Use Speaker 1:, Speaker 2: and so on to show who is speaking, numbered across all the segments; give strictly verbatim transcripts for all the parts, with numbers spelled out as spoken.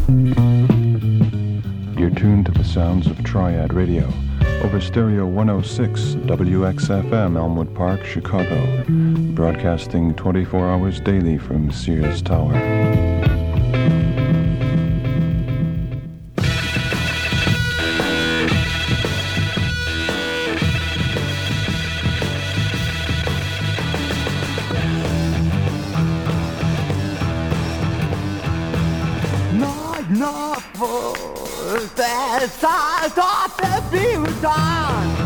Speaker 1: You're tuned to the sounds of Triad Radio over Stereo one oh six W X F M, Elmwood Park, Chicago, broadcasting twenty-four hours daily from Sears Tower.
Speaker 2: Elszállt a többi után,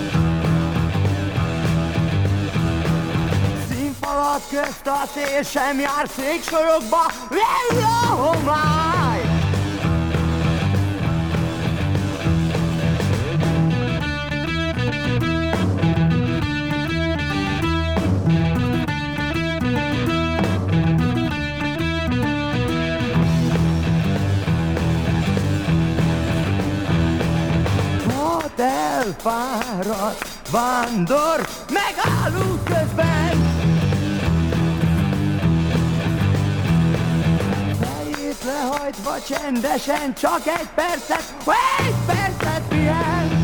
Speaker 2: színfalat közt a szél sem jár széksorokba, végül a homály. Elfáradt vándor megáll út közben, fejét lehajtva csendesen csak egy percet, egy percet pihen.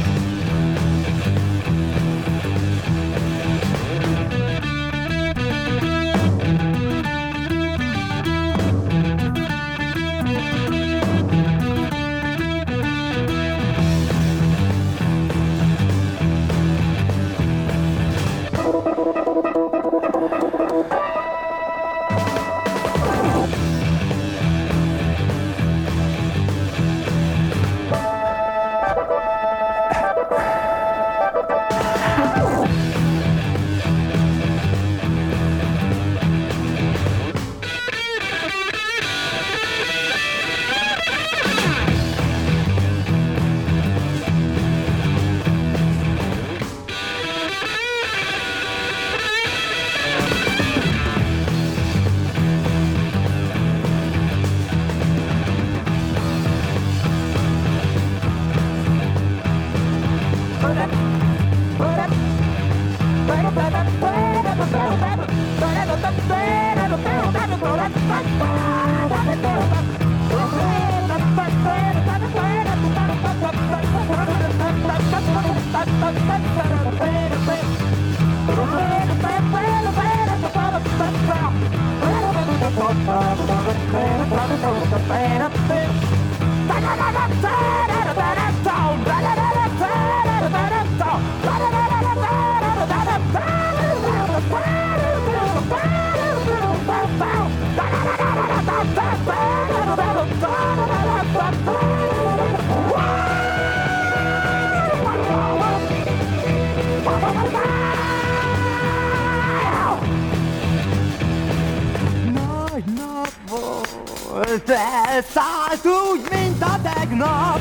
Speaker 2: Elszállt úgy, mint a tegnap.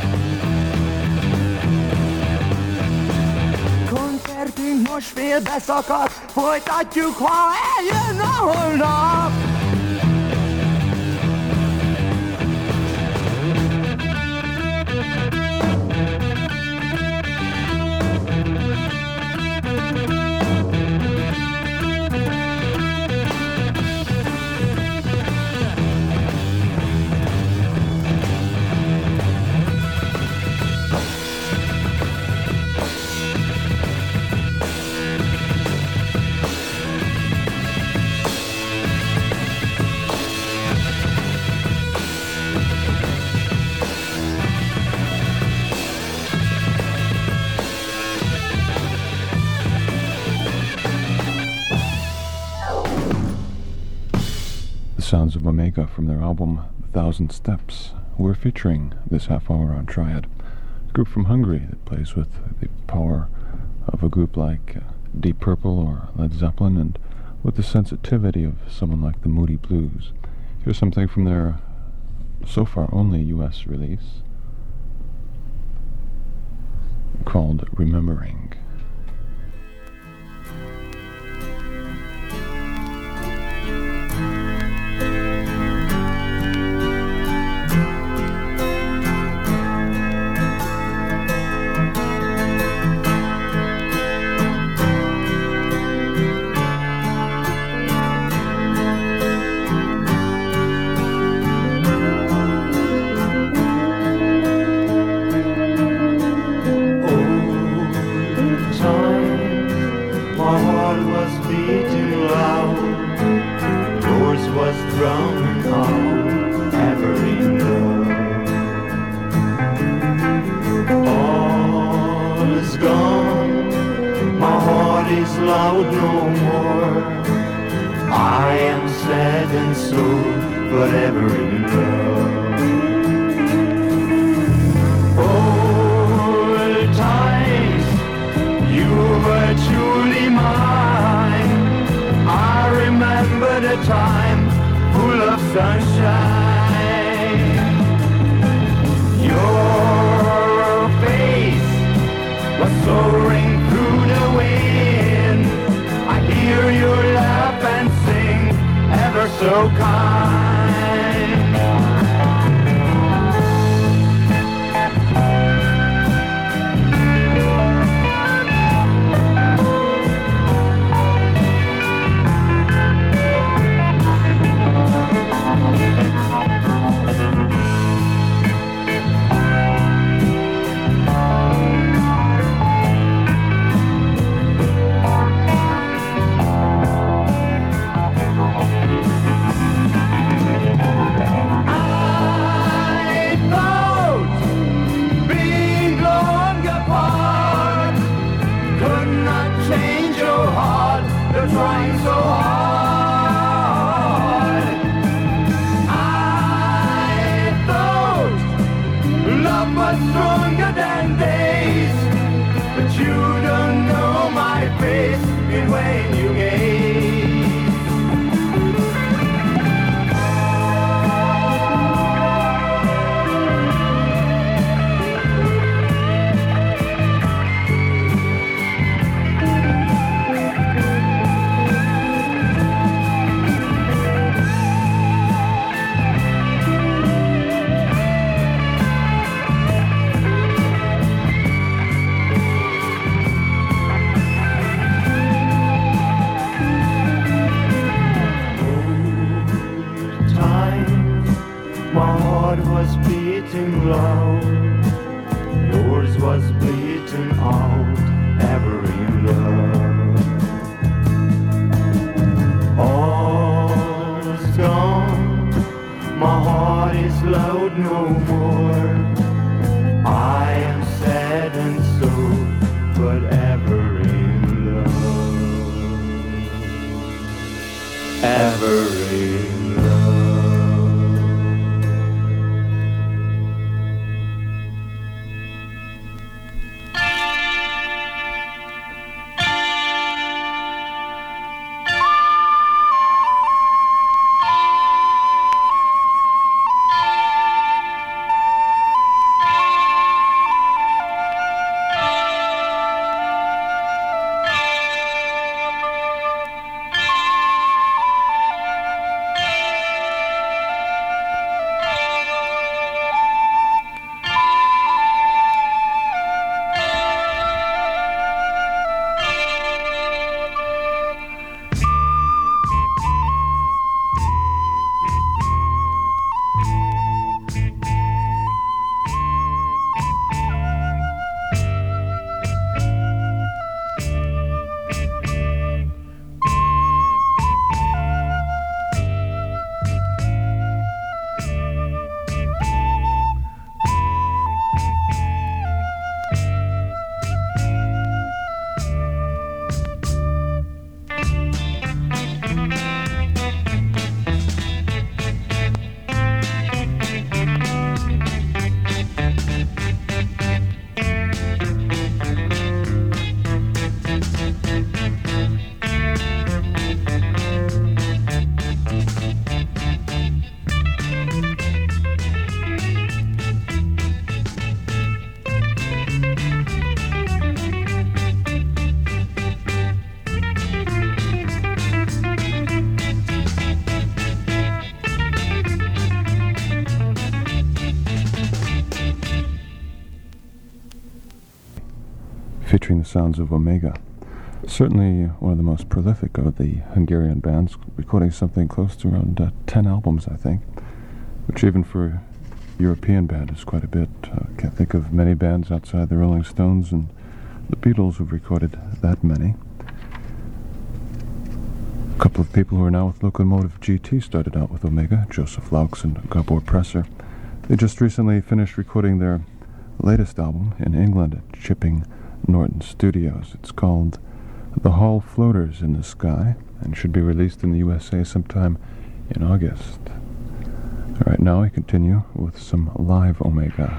Speaker 2: Koncertünk most félbeszakadt, folytatjuk, ha eljön a holnap.
Speaker 1: Sounds of Omega from their album The Thousand Steps. We're featuring this half hour on Triad, a group from Hungary that plays with the power of a group like uh, Deep Purple or Led Zeppelin, and with the sensitivity of someone like the Moody Blues. Here's something from their so far only U S release called Remembering.
Speaker 3: loud no more. I am sad and so forever in love. Old times, you were truly mine. I remember the time full of sunshine. Your face was soaring through the wind. I hear you laugh and sing, ever so kind. Trying so hard, I thought love was stronger than days, but you don't know my face in when you gaze. Was beating loud, yours was beating out, ever in love. All's gone, my heart is loud no more. I am sad and so, but ever in love, ever in love.
Speaker 1: Featuring the sounds of Omega. Certainly one of the most prolific of the Hungarian bands, recording something close to around uh, ten albums, I think, which even for a European band is quite a bit. Uh, can't think of many bands outside the Rolling Stones and the Beatles who've recorded that many. A couple of people who are now with Locomotive G T started out with Omega, Joseph Laux and Gabor Presser. They just recently finished recording their latest album in England at Chipping Norton Studios. It's called The Hall Floaters in the Sky, and should be released in the U S A sometime in August. All right, now I continue with some live Omega.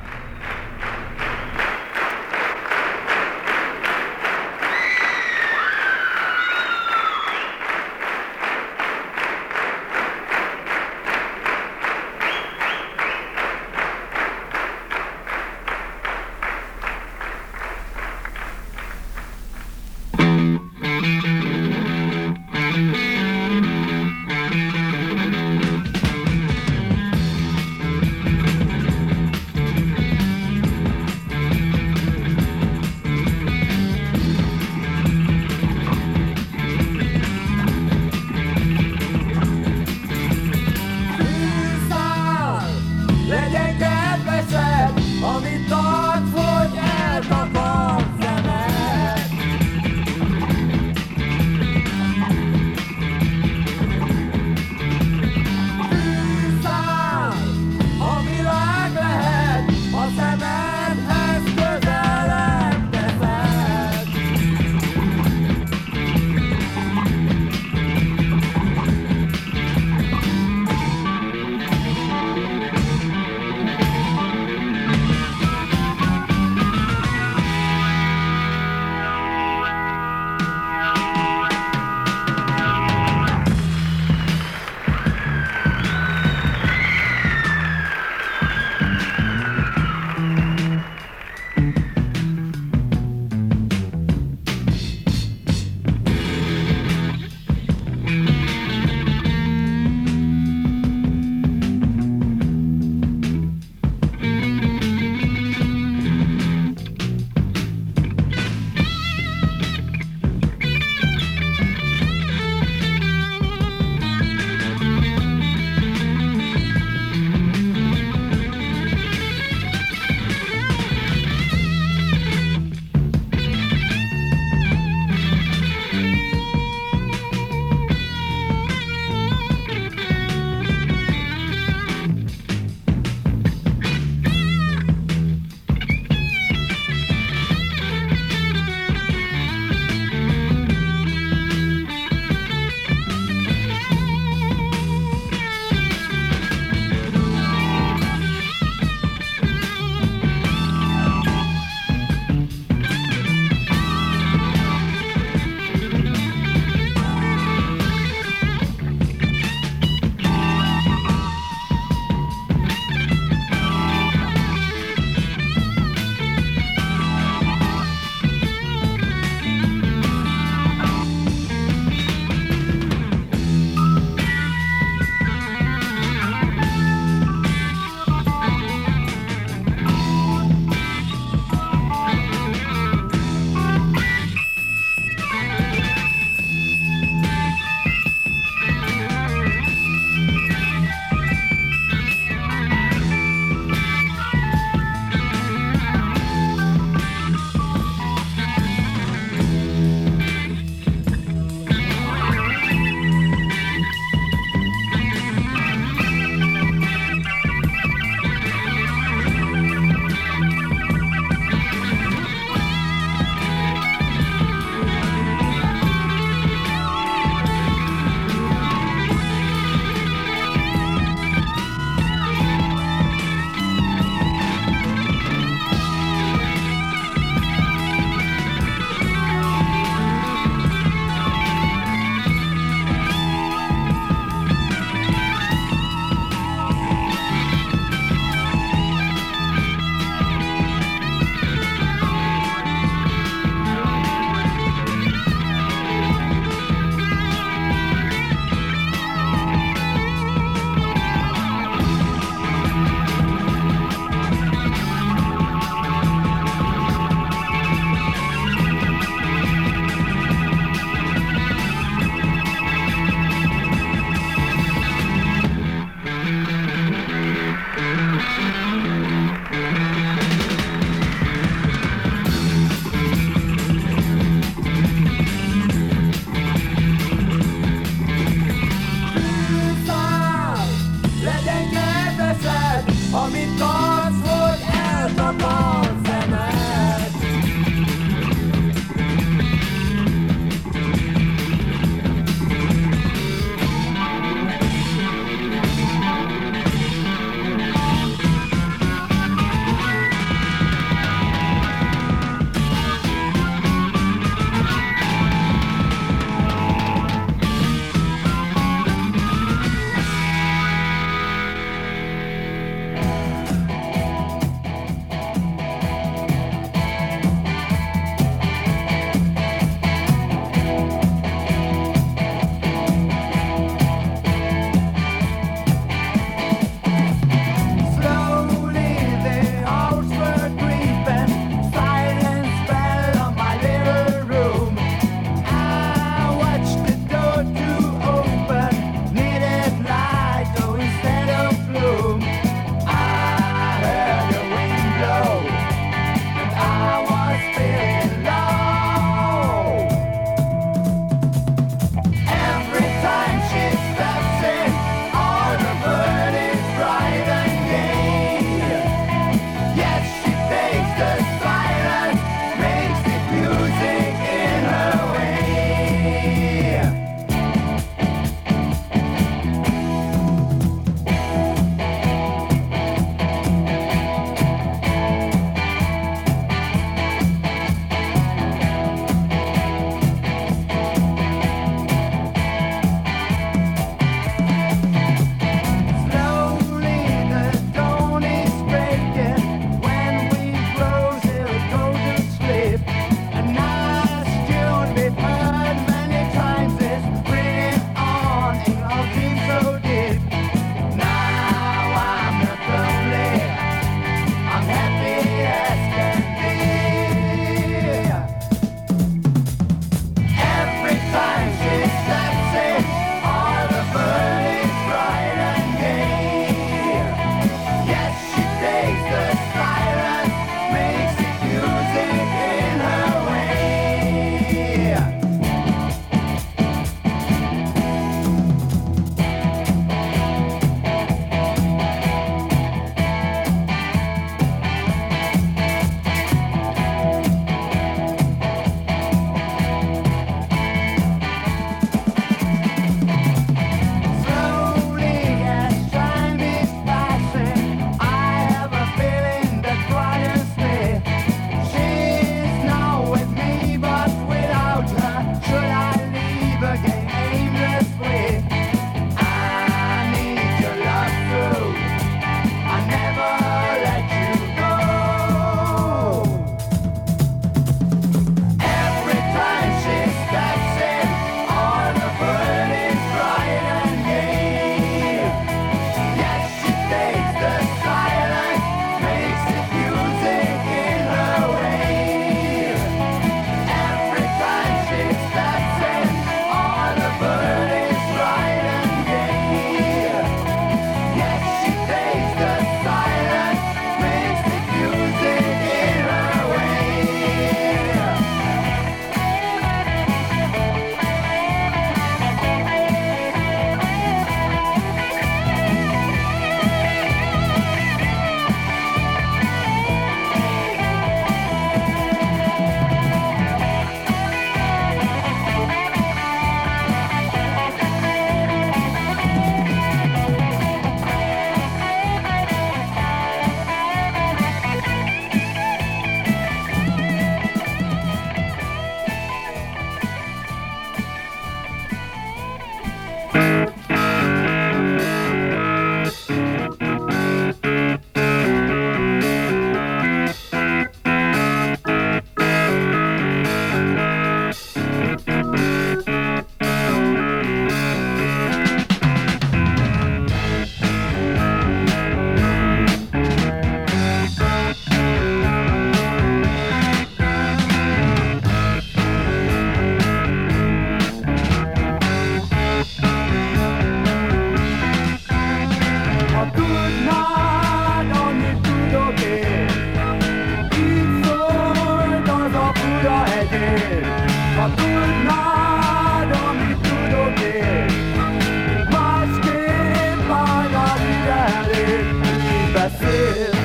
Speaker 2: Brasil.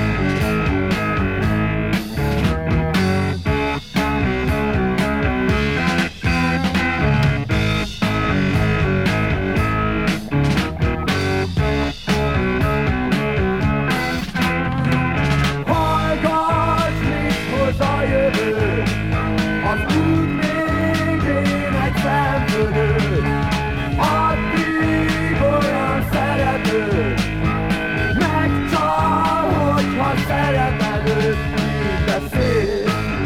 Speaker 2: Hallgass, mit hozzájövő, az út végén egy szemfölött. Addig olyan szerető, megcsal, hogyha szereted őt, így beszél.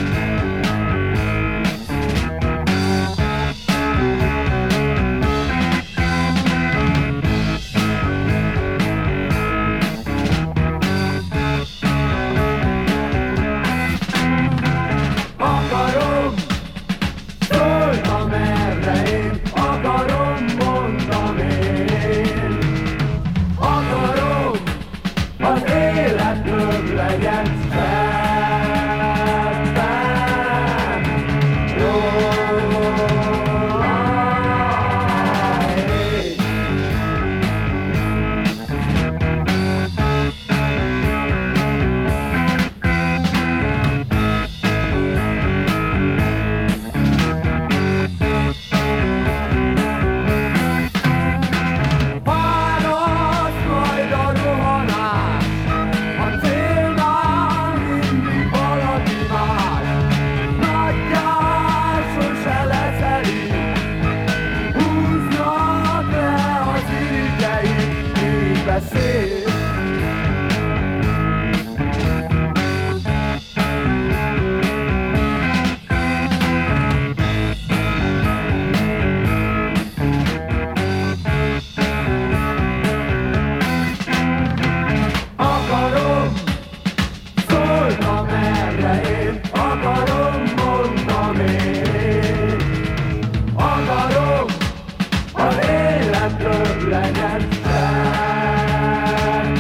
Speaker 2: Akarom, szólj, amerre én akarom, mondom én. Akarom, az élet több legyen szebben. Jó, páros majd a rohanás, a célnál mindig valaki más. Nagyjár sose lesz elég, húznak le az irigyeit, így beszél. Akarom, szólj, amerre én akarom, mondom én. Akarom, az élet több legyen szebben.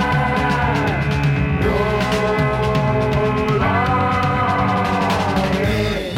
Speaker 2: Jól áll én.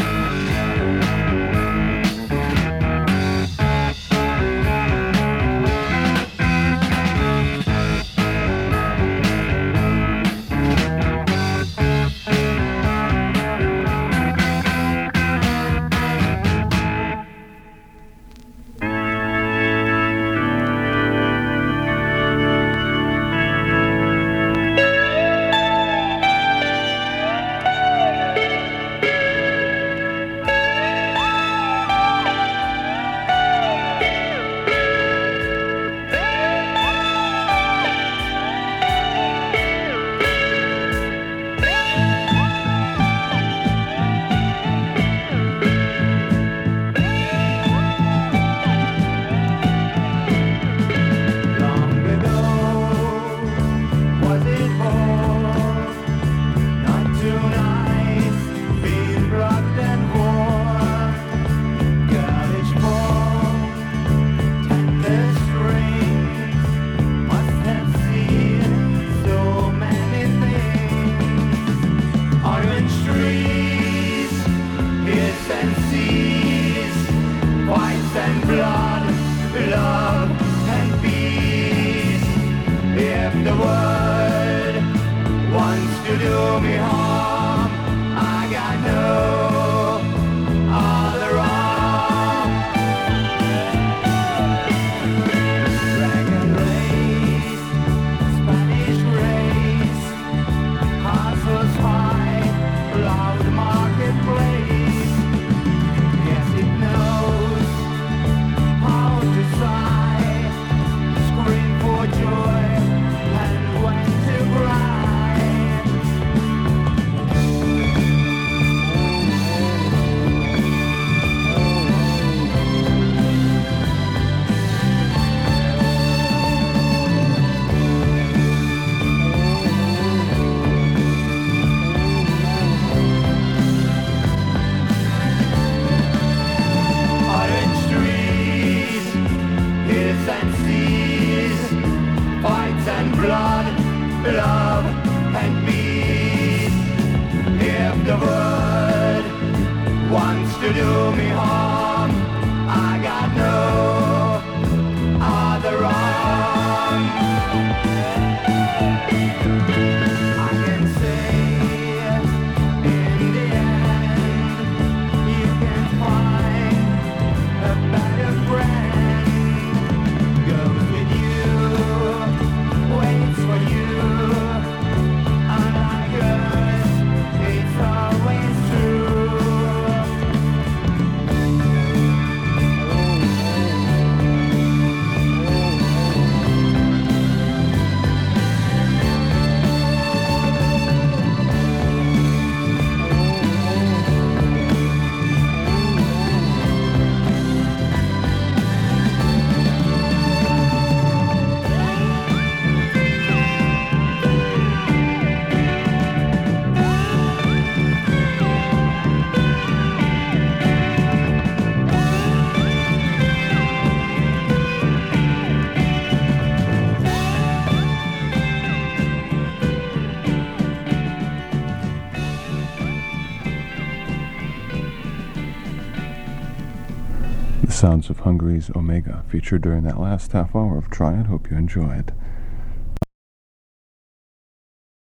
Speaker 2: Long ago, was it more? Not too nice, being rocked and warm. Girlish form, tender strings, must have seen so many things. Orange trees, hills and seas, whites and blood, love and peace. If the world wants to do me harm, I got no other arm. Dragon race, Spanish race, castles high, loud marketplace. Yes, it knows how to sigh, scream for joy, and when to cry.
Speaker 1: Sounds of Hungary's Omega, featured during that last half hour of Triad. Hope you enjoyed.